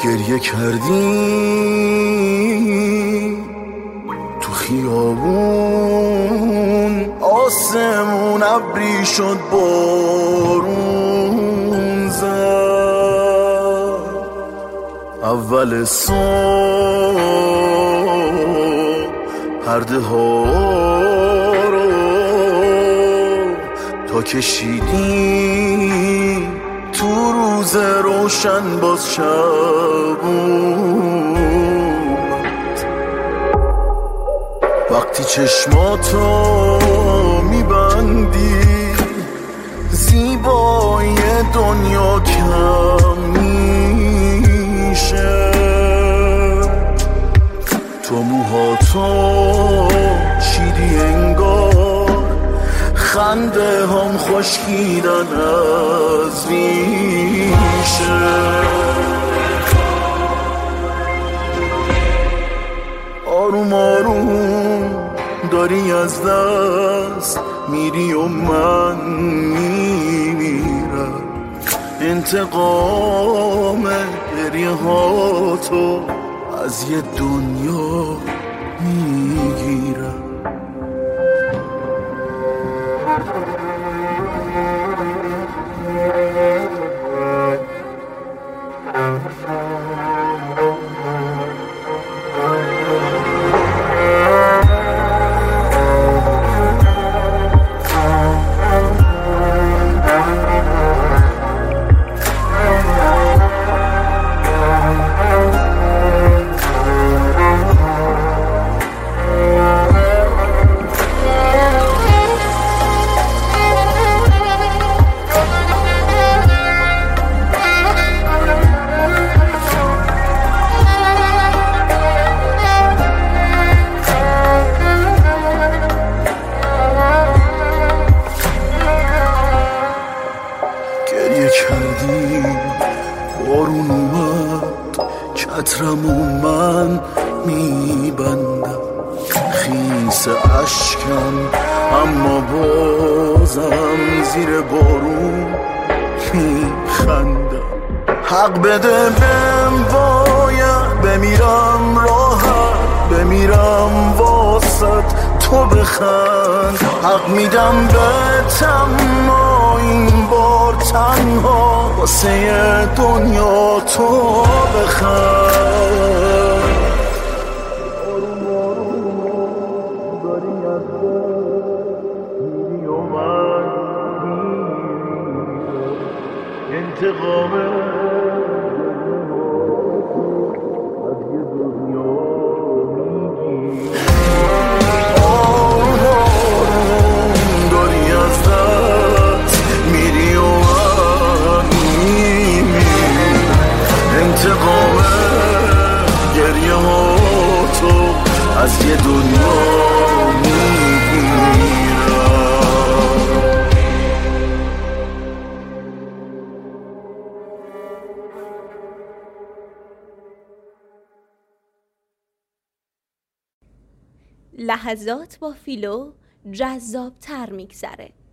گریه کردیم تو خیابون، آسمون ابری شد بارون زد. اول صبح پرده ها رو تا کشیدیم تو روز روشن، باز شب اومد. وقتی چشماتو میبندی زیبایی دنیا کم میشه. تو موهاتو چیدی انگار خنده هم خشکیدن از ریشه. آروم آروم داری از دست میری و من میمیرم. انتقام گریه هاتو از یه دنیا میگیرم. بارون اومد چترمو من میبندم، خیس اشکم اما بازم زیر بارون میخندم. حق بده بهم، باید بمیرم راحت، بمیرم واسط تو بخند. حق میدم بهتم این بار تنها واسه دنیا تو بخند. آروم آروم داری از میری و من انتقام از یه دنیا میگی. انتقام گریه ها تو از یه دنیا میگیرم. لحظات با فیلو جذاب تر میگذره.